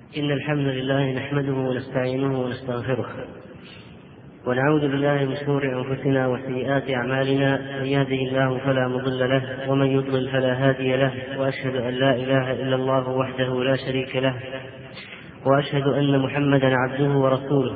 إن الحمد لله نحمده ونستعينه ونستغفره ونعوذ بالله من شرور أنفسنا وسيئات أعمالنا. من يهده الله فلا مضل له ومن يضلل فلا هادي له، وأشهد أن لا إله إلا الله وحده لا شريك له، وأشهد أن محمدا عبده ورسوله.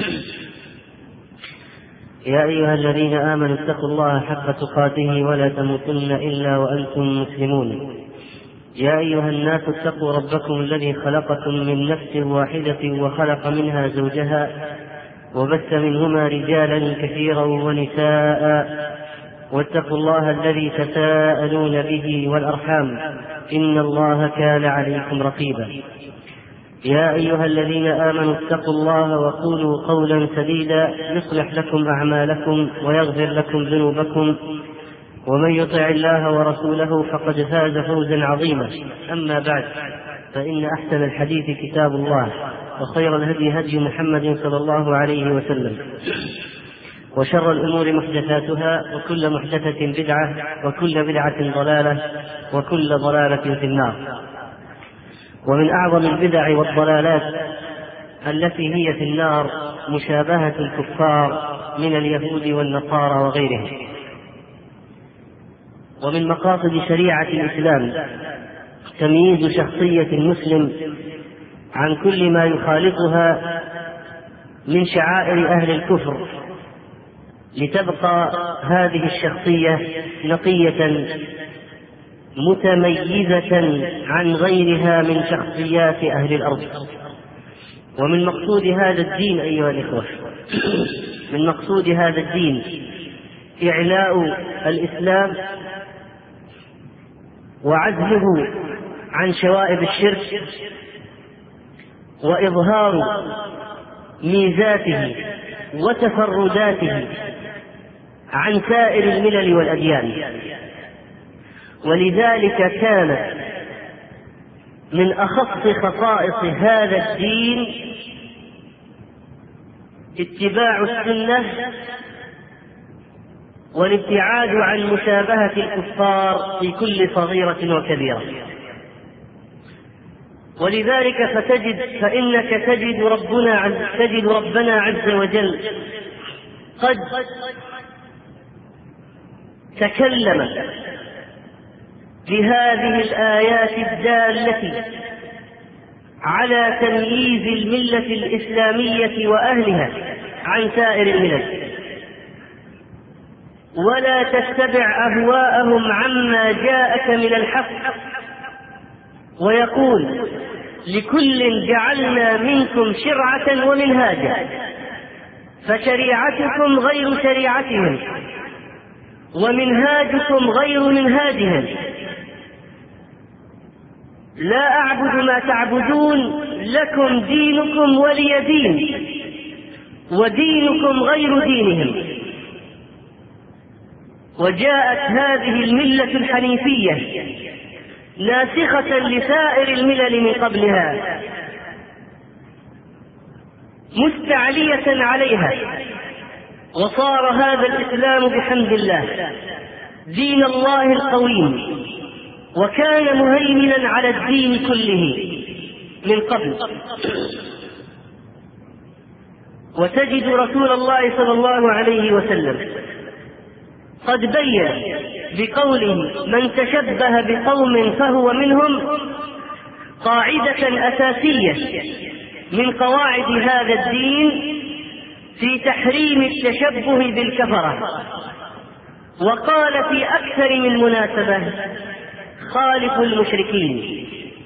يا أيها الذين آمنوا اتقوا الله حق تقاته ولا تموتن إلا وأنتم مسلمون. يا أيها الناس اتقوا ربكم الذي خلقكم من نفس واحدة وخلق منها زوجها وبث منهما رجالا كثيرا ونساء، واتقوا الله الذي تساءلون به والأرحام إن الله كان عليكم رقيبا. يا أيها الذين آمنوا اتقوا الله وقولوا قولا سديدا يصلح لكم أعمالكم ويغفر لكم ذنوبكم، ومن يطع الله ورسوله فقد فاز فوزا عظيما. أما بعد، فإن أحسن الحديث كتاب الله، وخير الهدي هدي محمد صلى الله عليه وسلم، وشر الأمور محدثاتها، وكل محدثة بدعة، وكل بدعة ضلالة، وكل ضلالة في النار. ومن أعظم البدع والضلالات التي هي في النار مشابهة الكفار من اليهود والنصارى وغيرهم. ومن مقاصد شريعة الإسلام تمييز شخصية المسلم عن كل ما يخالطها من شعائر أهل الكفر، لتبقى هذه الشخصية نقية متميزة عن غيرها من شخصيات أهل الأرض. ومن مقصود هذا الدين أيها الإخوة، من مقصود هذا الدين إعلاء الإسلام وعزله عن شوائب الشرك، وإظهار ميزاته وتفرداته عن سائر الملل والأديان. ولذلك كان من أخص خصائص هذا الدين اتباع السنة والابتعاد عن مشابهة الكفار في كل صغيرة وكبيرة. ولذلك فإنك تجد ربنا عز وجل قد تكلم بهذه الآيات الدالة على تمييز الملة الإسلامية وأهلها عن سائر الملل، ولا تتبع أهواءهم عما جاءك من الحق، ويقول لكل جعلنا منكم شرعة ومنهاجا فشريعتكم غير شريعتهم ومنهاجكم غير منهاجهم، لا أعبد ما تعبدون لكم دينكم ولي دين ودينكم غير دينهم. وجاءت هذه الملة الحنيفية ناسخة لسائر الملل من قبلها، مستعلية عليها، وصار هذا الإسلام بحمد الله دين الله القويم، وكان مهيمنا على الدين كله من قبل. وتجد رسول الله صلى الله عليه وسلم قد بين بقوله من تشبه بقوم فهو منهم قاعدة أساسية من قواعد هذا الدين في تحريم التشبه بالكفرة. وقال في أكثر من مناسبة خالفوا المشركين.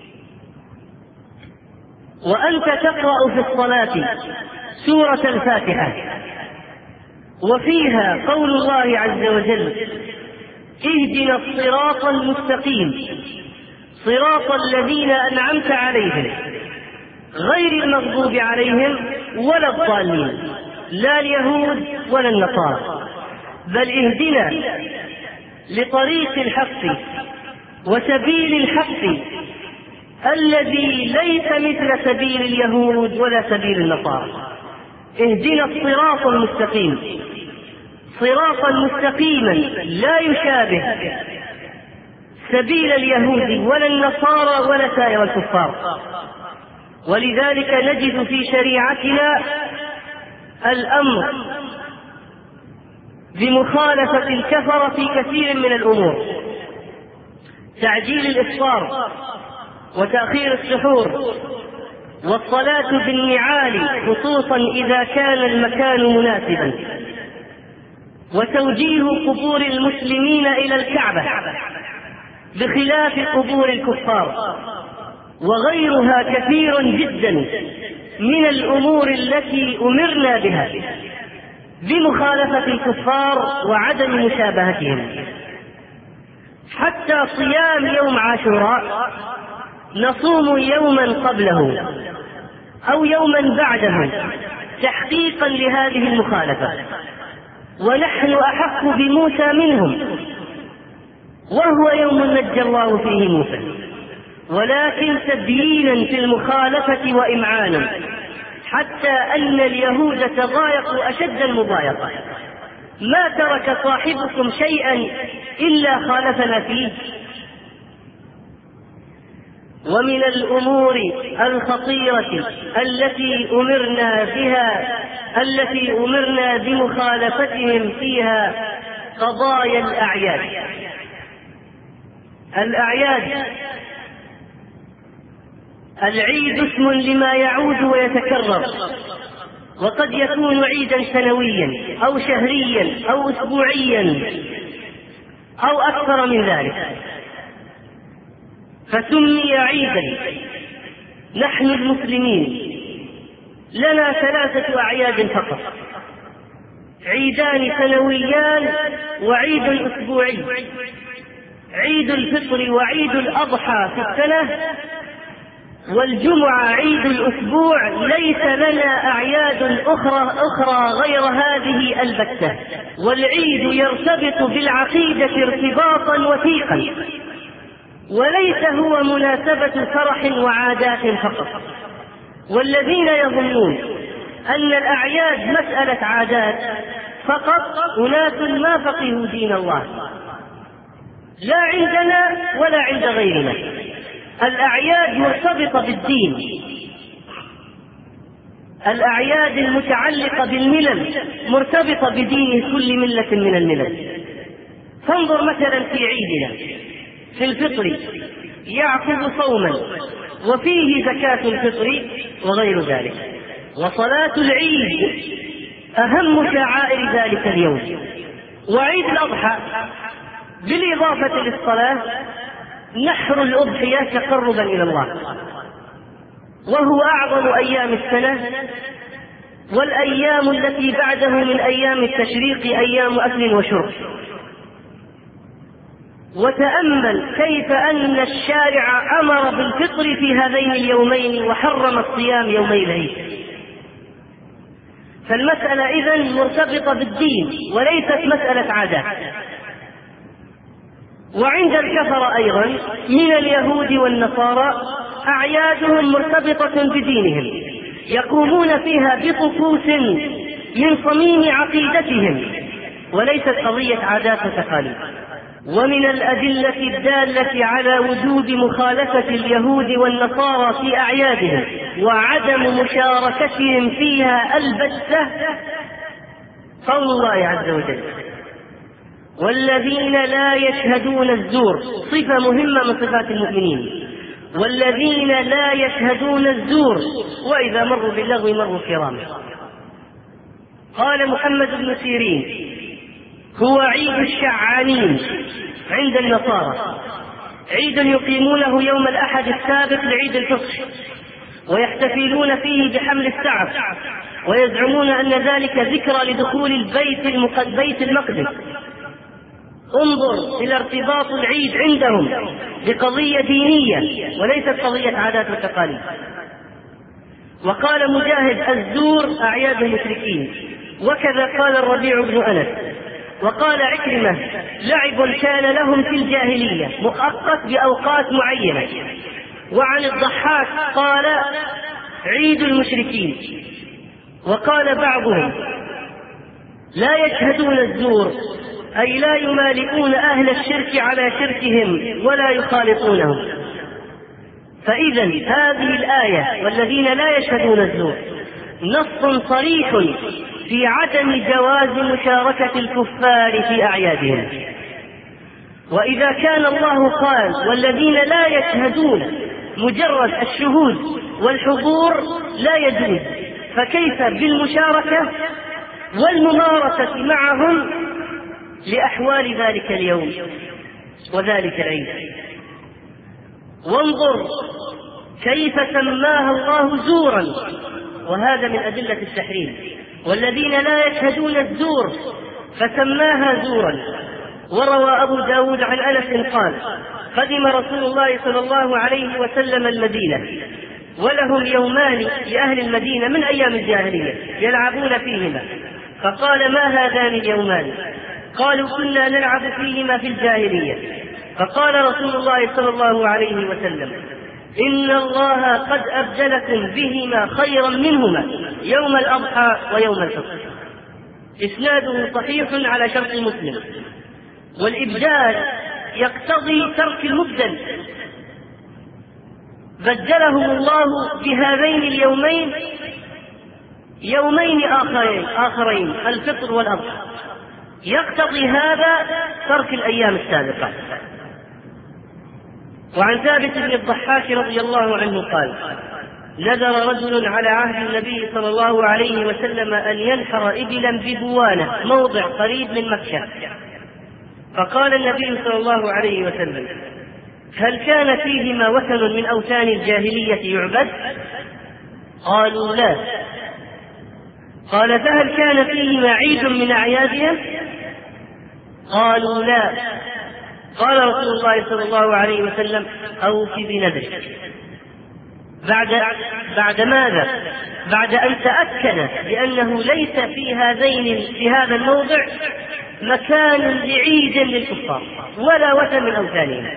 وأنت تقرأ في الصلاة سورة الفاتحة وفيها قول الله عز وجل اهدنا الصراط المستقيم صراط الذين أنعمت عليهم غير المغضوب عليهم ولا الضالين، لا اليهود ولا النصارى، بل اهدنا لطريق الحق وسبيل الحق الذي ليس مثل سبيل اليهود ولا سبيل النصارى. اهدنا الصراط المستقيم، صراطا مستقيما لا يشابه سبيل اليهود ولا النصارى ولا سائر الكفار، ولذلك نجد في شريعتنا الأمر بمخالفة الكفرة في كثير من الأمور: تعجيل الإفطار وتأخير السحور، والصلاة بالنعال خصوصا إذا كان المكان مناسبا، وتوجيه قبور المسلمين إلى الكعبة بخلاف قبور الكفار، وغيرها كثير جدا من الأمور التي أمرنا بها بمخالفة الكفار وعدم مشابهتهم. حتى صيام يوم عاشوراء نصوم يوما قبله أو يوما بعده تحقيقا لهذه المخالفة، ونحن أحق بموسى منهم، وهو يوم نجى الله فيه موسى، ولكن تبيينا في المخالفة وإمعانا، حتى أن اليهود تضايقوا أشد المضايقة: ما ترك صاحبكم شيئا إلا خالفنا فيه. ومن الأمور الخطيرة التي أمرنا بمخالفتهم فيها قضايا الأعياد. العيد اسم لما يعود ويتكرر، وقد يكون عيدا سنويا أو شهريا أو أسبوعيا أو أكثر من ذلك، فسمي عيدا. نحن المسلمين لنا 3 أعياد فقط: عيدان سنويان وعيد أسبوعي، عيد الفطر وعيد الأضحى في السنة، والجمعة عيد الأسبوع. ليس لنا أعياد أخرى غير هذه البتة. والعيد يرتبط بالعقيدة ارتباطا وثيقا، وليس هو مناسبة فرح وعادات فقط. والذين يظنون أن الأعياد مسألة عادات فقط أناس ما فقهوا دين الله، لا عندنا ولا عند غيرنا. الأعياد مرتبطة بالدين، الأعياد المتعلقة بالملل مرتبطة بدين كل ملة من الملل. فانظر مثلا في عيدنا في الفطر يعقب صوما وفيه زكاة الفطر وغير ذلك، وصلاة العيد أهم شعائر ذلك اليوم، وعيد الأضحى بالإضافة للصلاة نحر الأضحية تقربا إلى الله، وهو أعظم أيام السنة، والأيام التي بعده من أيام التشريق أيام أكل وشرب. وتأمل كيف أن الشارع أمر بالفطر في هذين اليومين وحرم الصيام يومي العيد. فالمسألة إذن مرتبطة بالدين وليست مسألة عادات. وعند الكفر أيضا من اليهود والنصارى أعيادهم مرتبطة بدينهم، يقومون فيها بطقوس من صميم عقيدتهم وليست قضية عادات وتقاليد. ومن الأدلة الدالة على وجوب مخالفة اليهود والنصارى في أعيادهم وعدم مشاركتهم فيها البتة قول الله عز وجل: والذين لا يشهدون الزور. صفة مهمة من صفات المؤمنين: والذين لا يشهدون الزور وإذا مروا باللغو مروا كراما. قال محمد بن سيرين: هو عيد الشعانين عند النصارى، عيد يقيمونه يوم الأحد السابق لعيد الفطر، ويحتفلون فيه بحمل السعف، ويزعمون أن ذلك ذكرى لدخول بيت المقدس. انظر إلى ارتباط العيد عندهم بقضية دينية وليست قضية عادات وتقاليد. وقال مجاهد: الزور أعياد المشركين. وكذا قال الربيع بن أنس. وقال عكرمة: لعب كان لهم في الجاهلية مؤقت بأوقات معينة. وعن الضحاك قال: عيد المشركين. وقال بعضهم: لا يشهدون الزور، أي لا يمالئون أهل الشرك على شركهم ولا يخالطونهم. فإذا هذه الآية والذين لا يشهدون الزور نص صريح في عدم جواز مشاركة الكفار في أعيادهم. وإذا كان الله قال والذين لا يشهدون مجرد الشهود والحضور لا يجوز، فكيف بالمشاركة والممارسة معهم لأحوال ذلك اليوم وذلك العيد؟ وانظر كيف سماها الله زورا، وهذا من أدلة التحريم. والذين لا يشهدون الزور فسماها زورا. وروى أبو داود عن أنس قال: قدم رسول الله صلى الله عليه وسلم المدينة ولهم يومان لأهل المدينة من أيام الجاهلية يلعبون فيهما، فقال: ما هذان اليومان؟ قالوا: كنا نلعب فيهما في الجاهلية. فقال رسول الله صلى الله عليه وسلم: إن الله قد أبدلكم بهما خيرا منهما يوم الأضحى ويوم الفطر. إسناده صحيح على شرط مسلم، والإبدال يقتضي ترك المبدل. بدلهم الله بهذين اليومين يومين آخرين الفطر والأضحى، يقتضي هذا ترك الأيام السابقة. وعن ثابت بن الضحاك رضي الله عنه قال: نذر رجل على عهد النبي صلى الله عليه وسلم أن ينحر إبلا ببوانة موضع قريب من مكة، فقال النبي صلى الله عليه وسلم: هل كان فيهما وثن من أوثان الجاهلية يعبد؟ قالوا: لا. قال: فهل كان فيهما عيد من أعيادها؟ قالوا: لا. قال رسول الله صلى الله عليه وسلم: أوف بنذرك. بعد ماذا؟ بعد أن تأكد بأنه ليس في هذا الموضع مكان لعيد للكفار ولا وثن من أوثانهم.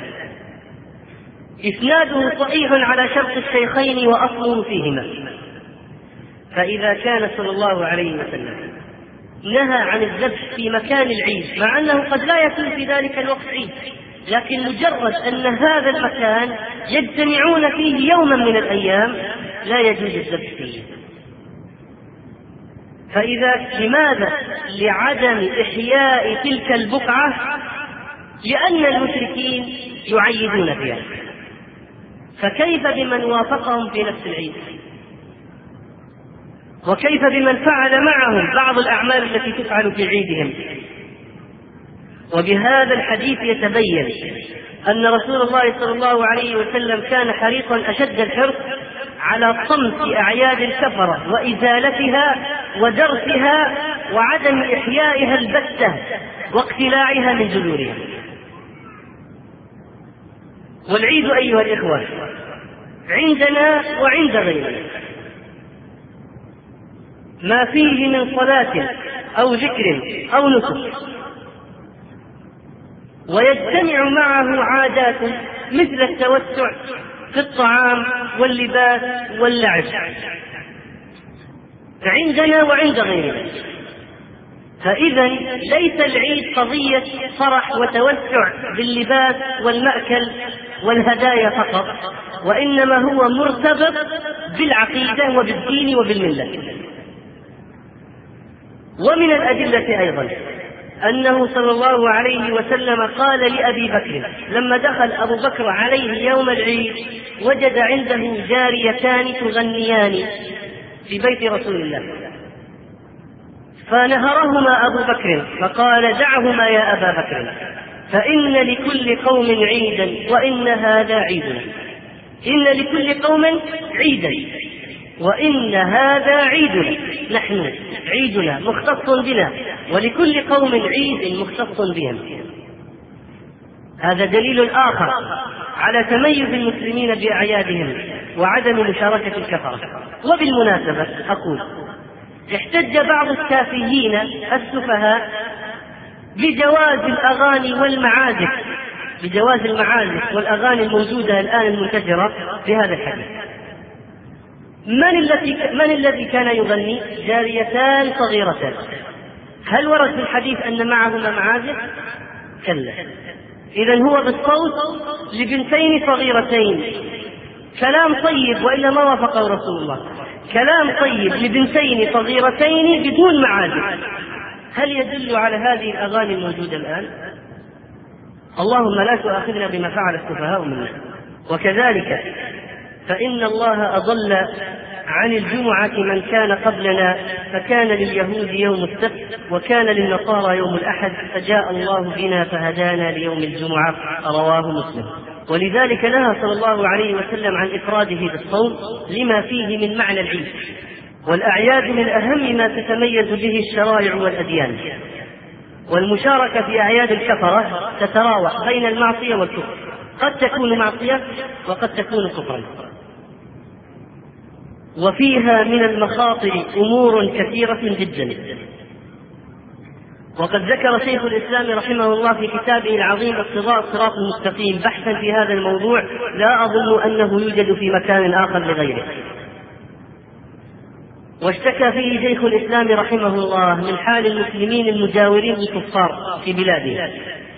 إسناده صحيح على شرط الشيخين وأصله فيهما. فإذا كان صلى الله عليه وسلم نهى عن الذبح في مكان العيد، مع أنه قد لا يكون في ذلك الوقت عيد، لكن مجرد أن هذا المكان يجتمعون فيه يوما من الأيام لا يجوز الذبح فيه. فإذا لماذا؟ لعدم إحياء تلك البقعة، لأن المشركين يعيدون فيها، فكيف بمن وافقهم في نفس العيد؟ وكيف بمن فعل معهم بعض الأعمال التي تفعل في عيدهم؟ وبهذا الحديث يتبين أن رسول الله صلى الله عليه وسلم كان حريصا أشد الحرص على صمت أعياد الكفرة وإزالتها ودرسها وعدم إحيائها البتة واقتلاعها من جذورها. والعيد أيها الإخوة عندنا وعند غيرنا ما فيه من صلاة أو ذكر أو نسك، ويجتمع معه عادات مثل التوسع في الطعام واللباس واللعب عندنا وعند غيرنا. فإذا ليس العيد قضية فرح وتوسع باللباس والمأكل والهدايا فقط، وإنما هو مرتبط بالعقيدة وبالدين وبالملة. ومن الأدلة أيضا أنه صلى الله عليه وسلم قال لأبي بكر لما دخل أبو بكر عليه يوم العيد وجد عنده جاريتان تغنيان في بيت رسول الله، فنهرهما أبو بكر فقال: دعهما يا أبا بكر، فإن لكل قوم عيدا وإن هذا عيدنا. إن لكل قوم عيدا وإن هذا عيدنا، نحن عيدنا مختص بنا ولكل قوم عيد مختص بهم. هذا دليل آخر على تميز المسلمين بأعيادهم وعدم مشاركة الكفرة. وبالمناسبة أقول: احتج بعض السافهين السفهاء بجواز الأغاني والمعازف، بجواز المعازف والأغاني الموجودة الآن المنتشرة في هذا الحديث. من الذي كان يغني؟ جاريتان صغيرتان. هل ورد في الحديث أن معهما معازف؟ كلا. إذن هو بالصوت لبنتين صغيرتين كلام طيب وإلا ما وافقه رسول الله، كلام طيب لبنتين صغيرتين بدون معازف. هل يدل على هذه الأغاني الموجودة الآن؟ اللهم لا تؤاخذنا بما فعل السفهاء منا. وكذلك فإن الله أضل عن الجمعة من كان قبلنا، فكان لليهود يوم السبت وكان للنصارى يوم الأحد، فجاء الله بنا فهدانا ليوم الجمعة، رواه مسلم. ولذلك نهى صلى الله عليه وسلم عن إفراده بالصوم لما فيه من معنى العيد، والأعياد من أهم ما تتميز به الشرائع والأديان، والمشاركة في أعياد الكفرة تتراوح بين المعصية والكفر، قد تكون معصية وقد تكون كفرا، وفيها من المخاطر أمور كثيرة جدا. وقد ذكر شيخ الإسلام رحمه الله في كتابه العظيم اقتضاء الصراط المستقيم بحثا في هذا الموضوع لا أظن أنه يوجد في مكان آخر لغيره. واشتكى فيه شيخ الإسلام رحمه الله من حال المسلمين المجاورين للكفار في بلاده.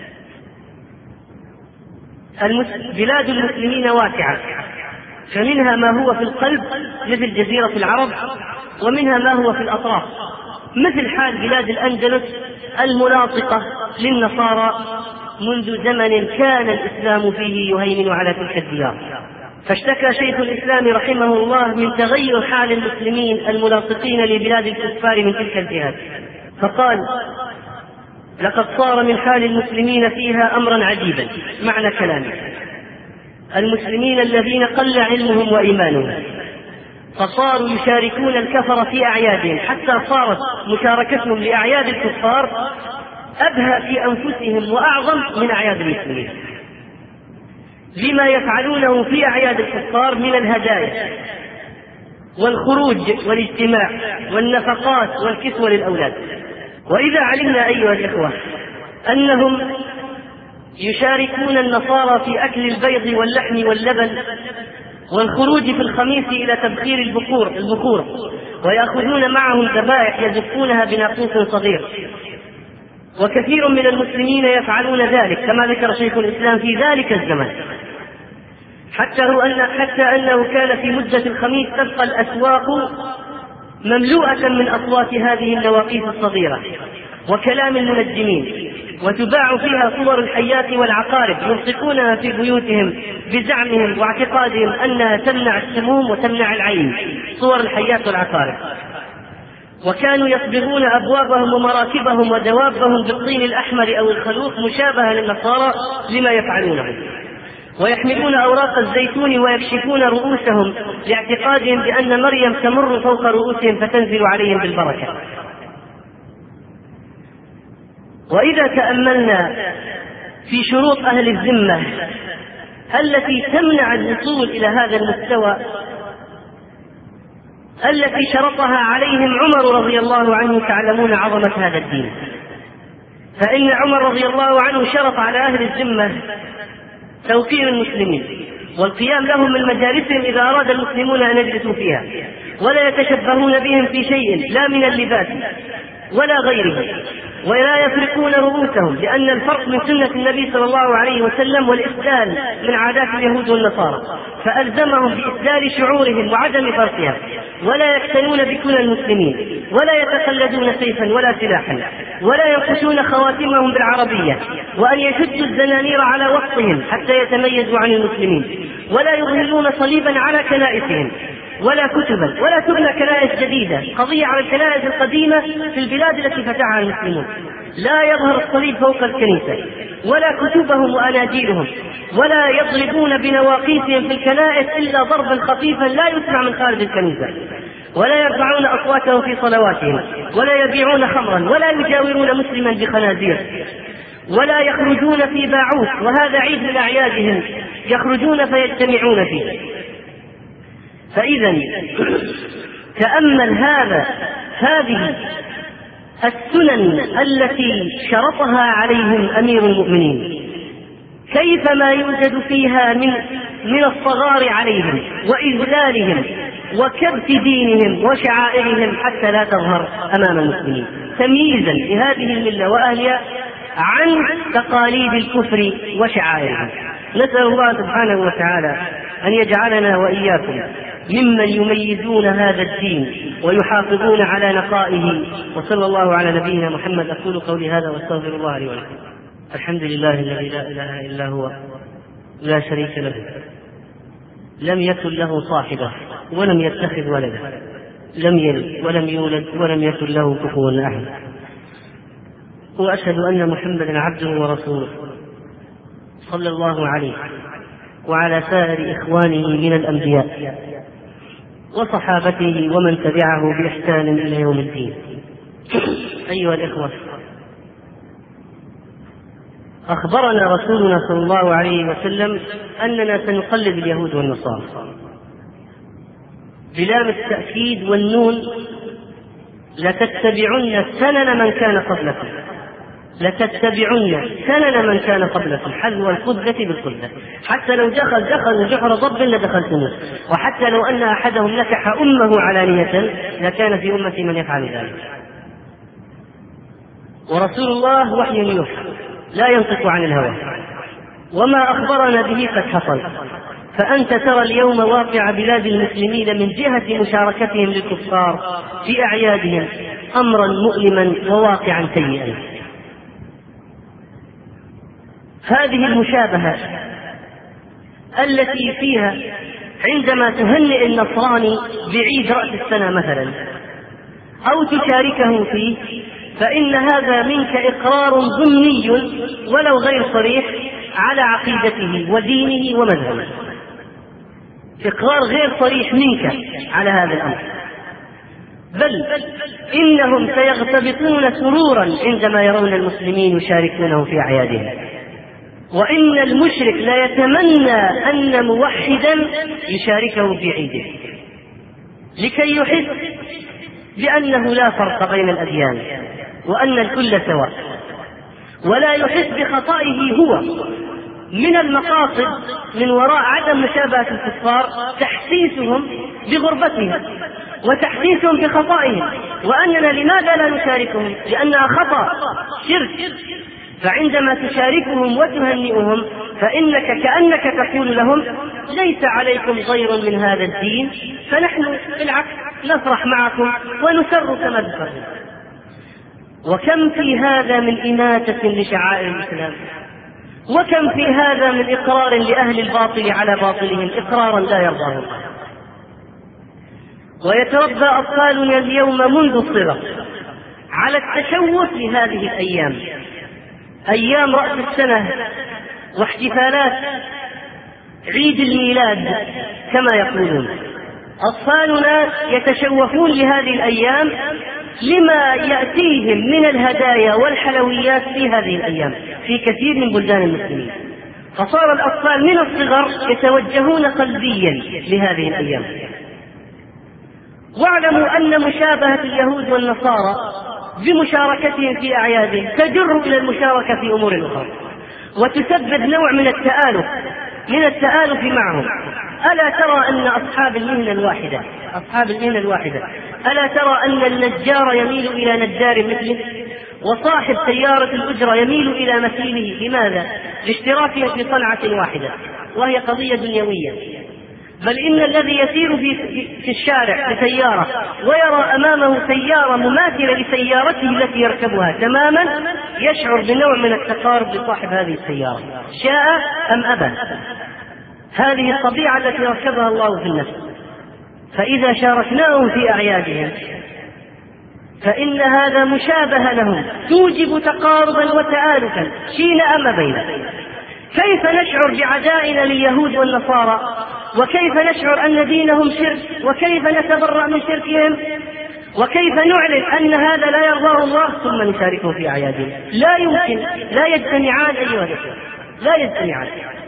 بلاد المسلمين واسعة، فمنها ما هو في القلب مثل جزيرة العرب، ومنها ما هو في الأطراف مثل حال بلاد الأندلس الملاصقة للنصارى منذ زمن كان الإسلام فيه يهيمن على تلك الديار. فاشتكى شيخ الإسلام رحمه الله من تغير حال المسلمين الملاصقين لبلاد الكفار من تلك الجهات، فقال: لقد صار من حال المسلمين فيها أمرا عجيبا. معنى كلامه: المسلمين الذين قل علمهم وإيمانهم فصاروا يشاركون الكفر في أعيادهم، حتى صارت مشاركتهم لأعياد الكفار أبهى في أنفسهم وأعظم من أعياد المسلمين، لما يفعلونه في أعياد الكفار من الهدايا والخروج والاجتماع والنفقات والكسوة للأولاد. وإذا علمنا أيها الإخوة أنهم يشاركون النصارى في أكل البيض واللحم واللبن والخروج في الخميس إلى تبخير البخور، ويأخذون معهم ذبائح يزفونها بناقوس صغير، وكثير من المسلمين يفعلون ذلك كما ذكر شيخ الإسلام في ذلك الزمن، حتى أنه كان في مدة الخميس تبقى الأسواق مملوءة من أصوات هذه النواقيس الصغيرة وكلام المنجمين، وتباع فيها صور الحيات والعقارب يلصقونها في بيوتهم بزعمهم واعتقادهم أنها تمنع السموم وتمنع العين، صور الحيات والعقارب. وكانوا يصبغون أبوابهم ومراكبهم ودوابهم بالطين الأحمر أو الخلوق مشابهة للنصارى لما يفعلونه، ويحملون أوراق الزيتون ويكشفون رؤوسهم لاعتقادهم بأن مريم تمر فوق رؤوسهم فتنزل عليهم بالبركة. وإذا تأملنا في شروط أهل الذمة التي تمنع الوصول إلى هذا المستوى التي شرطها عليهم عمر رضي الله عنه، تعلمون عظمة هذا الدين. فإن عمر رضي الله عنه شرط على أهل الذمة توقير المسلمين والقيام لهم من مجالسهم إذا أراد المسلمون أن يجلسوا فيها، ولا يتشبهون بهم في شيء لا من اللباس ولا غيره، ولا يفرقون رؤوسهم، لأن الفرق من سنة النبي صلى الله عليه وسلم والإسلال من عادات اليهود والنصارى، فألزمهم بإسلال شعورهم وعدم فرقها، ولا يقتنون بكل المسلمين، ولا يتقلدون سيفا ولا سلاحا، ولا ينقشون خواتمهم بالعربية، وأن يشدوا الزنانير على وسطهم حتى يتميزوا عن المسلمين، ولا يظهرون صليبا على كنائسهم ولا كتبا، ولا تبنى كنائس جديدة. قضية على الكنائس القديمة في البلاد التي فتحها المسلمون، لا يظهر الصليب فوق الكنيسة ولا كتبهم وأناجيلهم، ولا يضربون بنواقيسهم في الكنائس إلا ضربا خفيفا لا يسمع من خارج الكنيسة، ولا يرفعون أصواتهم في صلواتهم، ولا يبيعون خمرا، ولا يجاورون مسلما بخنازير، ولا يخرجون في باعوث، وهذا عيد من أعيادهم يخرجون فيجتمعون فيه. فإذا تأمل هذه السنن التي شرطها عليهم أمير المؤمنين، كيف ما يوجد فيها من الصغار عليهم وإذلالهم وكبت دينهم وشعائرهم حتى لا تظهر أمام المسلمين، تمييزا لهذه الملة وأهلها عن تقاليد الكفر وشعائرها. نسأل الله سبحانه وتعالى أن يجعلنا وإياكم ممن يميزون هذا الدين ويحافظون على نقائه. وصلى الله على نبينا محمد. أقول قولي هذا واستغفر الله لي ولكم. الحمد لله الذي لا إله إلا هو لا شريك له، لم يكن له صاحبة ولم يتخذ ولدا، لم يلد ولم يولد ولم يكن له كفوا أحد، وأشهد أن محمدا عبده ورسوله صلى الله عليه وعلى سائر إخوانه من الأنبياء وصحابته ومن تبعه بإحسان إلى يوم الدين. أيها الإخوة، أخبرنا رسولنا صلى الله عليه وسلم أننا سنقلد اليهود والنصارى بلام التأكيد والنون: لتتبعن سنن من كان قبلكم، لتتبعن سنن من كان قبلكم حذو القذة بالقذة، حتى لو دخلوا جحر ضب لدخلتموه، وحتى لو أن أحدهم نكح أمه علانية لكان في أمتي من يفعل ذلك. ورسول الله وحي يوحى لا ينطق عن الهوى، وما أخبرنا به قد حصل. فأنت ترى اليوم واقع بلاد المسلمين من جهة مشاركتهم للكفار في أعيادهم أمرا مؤلما وواقعا سيئا. هذه المشابهة التي فيها عندما تهنئ النصراني بعيد رأس السنة مثلا أو تشاركه فيه، فإن هذا منك إقرار ضمني ولو غير صريح على عقيدته ودينه ومذهبه، إقرار غير صريح منك على هذا الأمر، بل إنهم سيغتبطون سرورا عندما يرون المسلمين يشاركونه في أعيادهم. وإن المشرك لا يتمنى أن موحدا يشاركه في عيده لكي يحس بأنه لا فرق بين الأديان وأن الكل سواء، ولا يحس بخطئه هو. من المقاصد من وراء عدم مشابهة الكفار تحسيسهم بغربتهم وتحسيسهم بخطئهم، وأننا لماذا لا نشاركهم؟ لأنها خطأ شرك. فعندما تشاركهم وتهنئهم فإنك كأنك تقول لهم: ليس عليكم غير من هذا الدين، فنحن بالعكس نفرح معكم ونسر كما ذكرنا. وكم في هذا من إماتة لشعائر الإسلام، وكم في هذا من إقرار لأهل الباطل على باطلهم إقرارا لا يرضاه الله. ويتربى أطفالنا اليوم منذ الصغر على التشوف لهذه الأيام، أيام رأس السنة واحتفالات عيد الميلاد كما يقولون. أطفالنا يتشوفون لهذه الأيام لما يأتيهم من الهدايا والحلويات في هذه الأيام في كثير من بلدان المسلمين، فصار الأطفال من الصغر يتوجهون قلبيا لهذه الأيام. واعلموا أن مشابهة اليهود والنصارى بمشاركتهم في أعيادهم تجر إلى المشاركة في أمور أخرى، وتسبب نوع من التآلف معهم. ألا ترى أن أصحاب المهنة الواحدة ألا ترى أن النجار يميل إلى نجار مثله، وصاحب سيارة الأجرة يميل إلى مثيله؟ لماذا؟ لاشتراكهم في صنعة واحدة، وهي قضية دنيوية. بل إن الذي يسير في الشارع بسيارة ويرى أمامه سيارة مماثلة لسيارته التي يركبها تماما يشعر بنوع من التقارب لصاحب هذه السيارة، شاء أم أبى. هذه الطبيعة التي ركبها الله في النفس. فإذا شاركناهم في أعيادهم فإن هذا مشابهة لهم توجب تقاربا وتآلفا شيء بينه. كيف نشعر بعدائنا لليهود والنصارى، وكيف نشعر أن دينهم شرك، وكيف نتبرأ من شركهم، وكيف نعلن أن هذا لا يرضاه الله ثم نشاركه في أعيادهم؟ لا يمكن، لا يجتمعان أيها الأخوة، لا يجتمعان.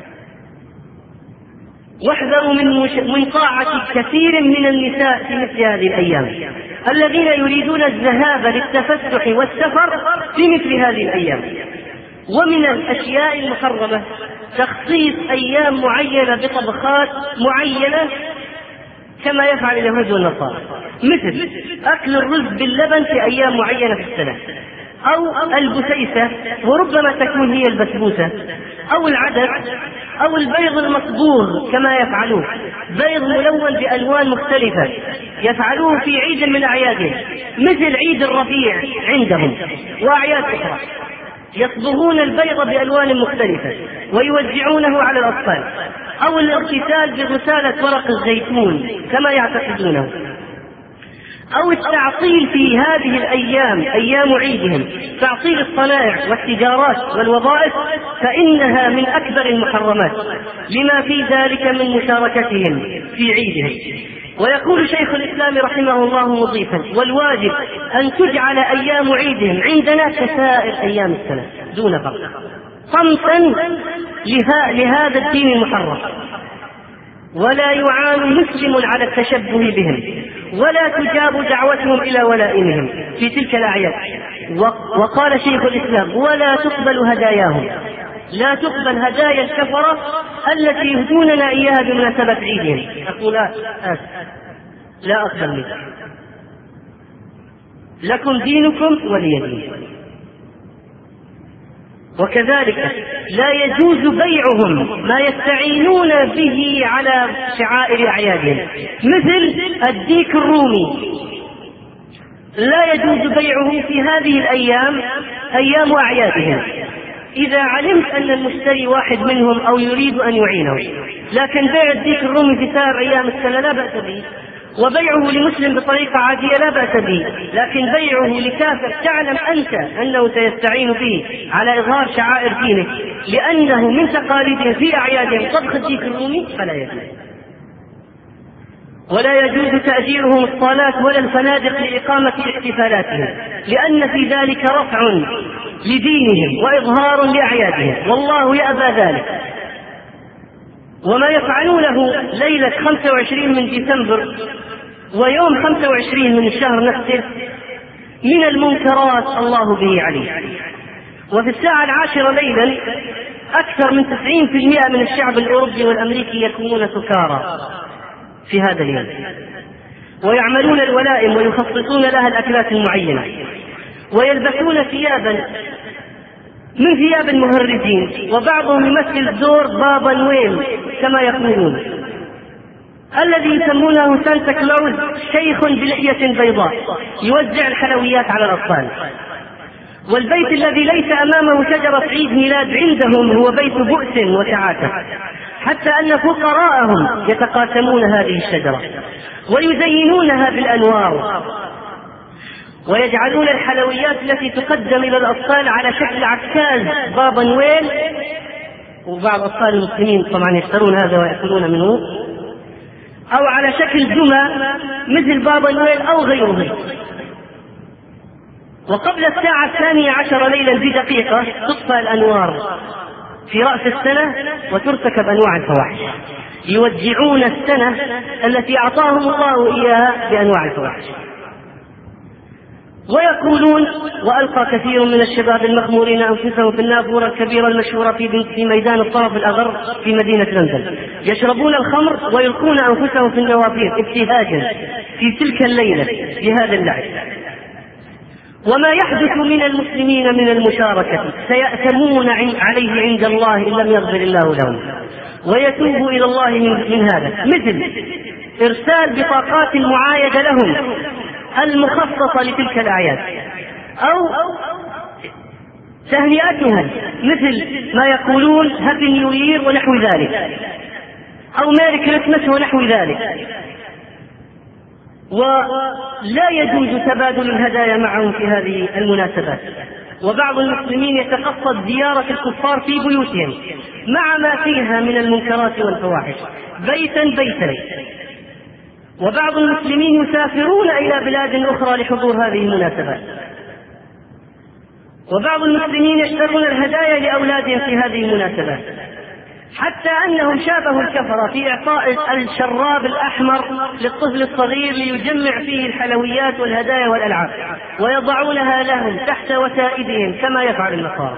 واحذروا من قاعة كثير من النساء في مثل هذه الأيام الذين يريدون الذهاب للتفسح والسفر في مثل هذه الأيام. ومن الأشياء المحرمة تخصيص أيام معينة بطبخات معينة كما يفعل اليهود والنصارى، مثل أكل الرز باللبن في أيام معينة في السنة، أو البسيسة وربما تكون هي البسبوسة، أو العدس، أو البيض المصبوغ كما يفعلون، بيض ملون بألوان مختلفة يفعلوه في عيد من أعيادهم مثل عيد الربيع عندهم وأعياد أخرى، يصبغون البيض بألوان مختلفة ويوزعونه على الأطفال، أو الاغتسال بغسالة ورق الزيتون كما يعتقدونه، أو التعطيل في هذه الأيام أيام عيدهم، تعطيل الصنائع والتجارات والوظائف، فإنها من أكبر المحرمات لما في ذلك من مشاركتهم في عيدهم. ويقول شيخ الإسلام رحمه الله مضيفا: والواجب أن تجعل أيام عيدهم عندنا كسائر أيام السنة دون فرق، صمتا لهذا الدين المحرم، ولا يعان مسلم على التشبه بهم، ولا تجاب دعوتهم إلى ولائمهم في تلك الأعياد. وقال شيخ الإسلام: ولا تقبل هداياهم، لا تقبل هدايا الكفرة التي يهدوننا إياها بمناسبة عيدهم. أقول لا أقبل منك، لكم دينكم ولي دين. وكذلك لا يجوز بيعهم ما يستعينون به على شعائر أعيادهم مثل الديك الرومي، لا يجوز بيعه في هذه الأيام أيام أعيادهم إذا علمت أن المشتري واحد منهم أو يريد أن يعينه. لكن بيع الديك الرومي في سائر أيام السنة لا بأس به، وبيعه لمسلم بطريقة عادية لا بأس به، لكن بيعه لكافر تعلم أنت أنه سيستعين به على إظهار شعائر دينه لأنه من تقاليدهم في أعيادهم طبخ الديك الرومي فلا يجوز. ولا يجوز تأجيرهم الصالات ولا الفنادق لإقامة احتفالاتهم، لأن في ذلك رفع لدينهم وإظهار لأعيادهم، والله يأبى ذلك. وما يفعلونه ليلة 25 من ديسمبر ويوم 25 من الشهر نفسه من المنكرات الله به عليه. وفي الساعة 10 ليلا أكثر من 90% من الشعب الأوروبي والأمريكي يكونون سكارى في هذا اليوم، ويعملون الولائم ويخصصون لها الأكلات المعينة، ويلبسون ثيابا من ثياب المهرجين، وبعضهم يمثل دور بابا نويل كما يقولون، الذي يسمونه سانتا كلاوز، شيخ بلحية بيضاء يوزع الحلويات على الأطفال. والبيت الذي ليس أمامه شجرة عيد ميلاد عندهم هو بيت بؤس وتعاسة، حتى أن فقراءهم يتقاسمون هذه الشجرة ويزينونها بالأنوار، ويجعلون الحلويات التي تقدم إلى الأطفال على شكل عكاز بابا نويل، وبعض أطفال المسلمين طبعا يشترون هذا ويأكلون منه، أو على شكل جمى مثل بابا نويل أو غيره. وقبل الساعة 12 ليلا بدقيقة تطفى الأنوار في رأس السنة وترتكب أنواع الفواحش، يودعون السنة التي أعطاهم الله إياها بأنواع الفواحش. ويقولون: وألقى كثير من الشباب المخمورين أنفسهم في النافورة الكبيرة المشهورة في ميدان الطرف الأغر في مدينة لندن، يشربون الخمر ويلقون أنفسهم في النوافذ ابتهاجا في تلك الليلة بهذا اللعب. وما يحدث من المسلمين من المشاركة سيأثمون عليه عند الله إن لم يغفر الله لهم ويتوبوا إلى الله من هذا، مثل إرسال بطاقات المعايدة لهم المخصصة لتلك الأعياد، أو تهنئتهم مثل ما يقولون هابي نيو يير ونحو ذلك، أو ميري كريسمس ونحو ذلك. ولا يجوز تبادل الهدايا معهم في هذه المناسبات. وبعض المسلمين يتقصد زيارة الكفار في بيوتهم مع ما فيها من المنكرات والفواحش بيتا بيتا. وبعض المسلمين يسافرون إلى بلاد أخرى لحضور هذه المناسبات. وبعض المسلمين يشترون الهدايا لأولادهم في هذه المناسبات، حتى أنهم شابهوا الكفرة في إعطاء الشراب الأحمر للطفل الصغير ليجمع فيه الحلويات والهدايا والألعاب، ويضعونها لهم تحت وسائدهم كما يفعل النصارى.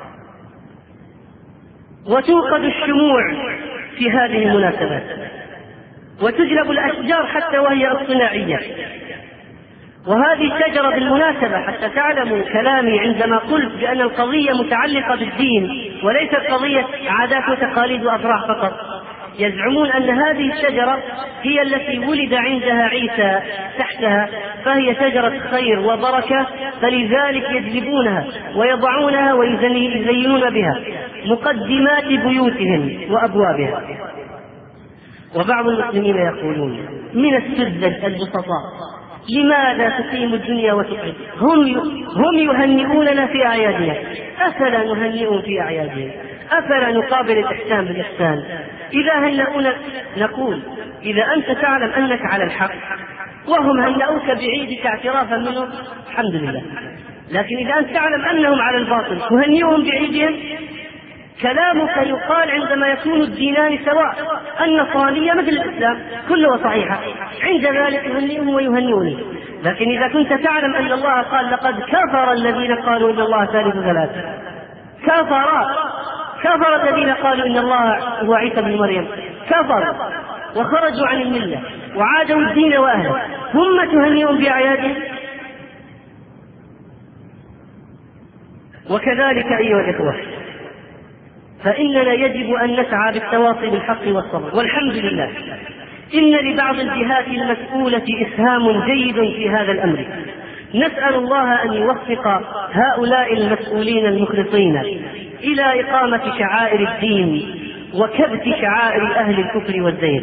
وتوقد الشموع في هذه المناسبات، وتجلب الأشجار حتى وهي اصطناعية، وهذه الشجرة بالمناسبة حتى تعلموا كلامي عندما قلت بأن القضية متعلقة بالدين وليست قضية عادات وتقاليد وأفراح فقط، يزعمون أن هذه الشجرة هي التي ولد عندها عيسى تحتها، فهي شجرة خير وبركة، فلذلك يجلبونها ويضعونها ويزينون بها مقدمات بيوتهم وأبوابها. وبعض المسلمين يقولون من السذج البسطاء لماذا تقيم الدنيا وتقعد؟ هم يهنئوننا في أعيادنا، أفلا نهنئهم في أعيادهم؟ أفلا نقابل الإحسان بالإحسان؟ إذا هنئونا نقول إذا أنت تعلم أنك على الحق وهم هنئوك بعيدك اعترافا منهم الحمد لله، لكن إذا أنت تعلم أنهم على الباطل تهنئهم بعيدهم. كلامك يقال عندما يكون الدينان سواء، النصرانية مثل الإسلام كله صحيحة، عند ذلك يهنئهم ويهنئوني. لكن إذا كنت تعلم أن الله قال لقد كفر الذين قالوا إن الله ثالث ثلاثة، كفر الذين قالوا إن الله هو عيسى بن مريم، كفروا وخرجوا عن الملة وعادوا الدين وأهله، هم تهنئهم بأعيادهم. وكذلك أيها الإخوة فإننا يجب أن نسعى بالتواصي بالحق والصبر، والحمد لله إن لبعض الجهات المسؤولة إسهام جيد في هذا الأمر. نسأل الله أن يوفق هؤلاء المسؤولين المخلصين إلى إقامة شعائر الدين وكبت شعائر أهل الكفر والزيغ.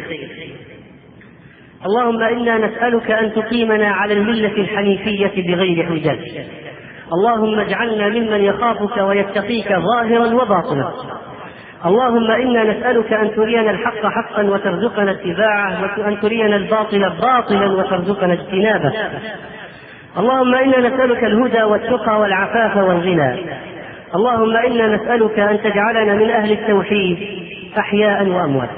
اللهم إنا نسألك أن تقيمنا على الملة الحنيفية بغير حجاج. اللهم اجعلنا ممن يخافك ويتقيك ظاهرا وباطنا. اللهم إنا نسألك أن ترينا الحق حقا وترزقنا اتباعه، وأن ترينا الباطل باطلا وترزقنا اجتنابه. اللهم إنا نسألك الهدى والتقى والعفاف والغنى. اللهم إنا نسألك أن تجعلنا من أهل التوحيد أحياء وأمواتا.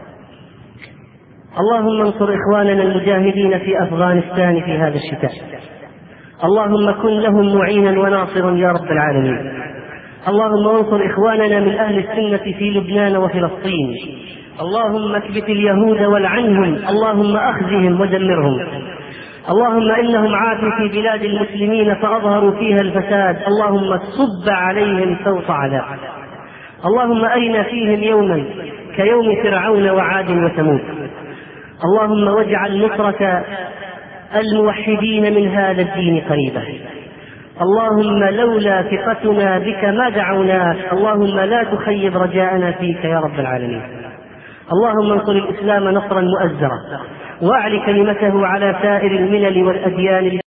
اللهم انصر إخواننا المجاهدين في أفغانستان في هذا الشتاء، اللهم كن لهم معينا وناصرا يا رب العالمين. اللهم انصر إخواننا من أهل السنة في لبنان وفلسطين، اللهم اكبت اليهود والعنهم، اللهم أخزهم ودمرهم. اللهم إنهم عاشوا في بلاد المسلمين فأظهروا فيها الفساد، اللهم صب عليهم سوط عذاب. اللهم أرنا فيهم يوما كيوم فرعون وعاد وثمود. اللهم واجعل نصرة الموحدين من هذا الدين قريبا. اللهم لولا ثقتنا بك ما دعوناك، اللهم لا تخيب رجاءنا فيك يا رب العالمين. اللهم انصر الإسلام نصرا مؤزرا، واعل كلمته على سائر الملل والأديان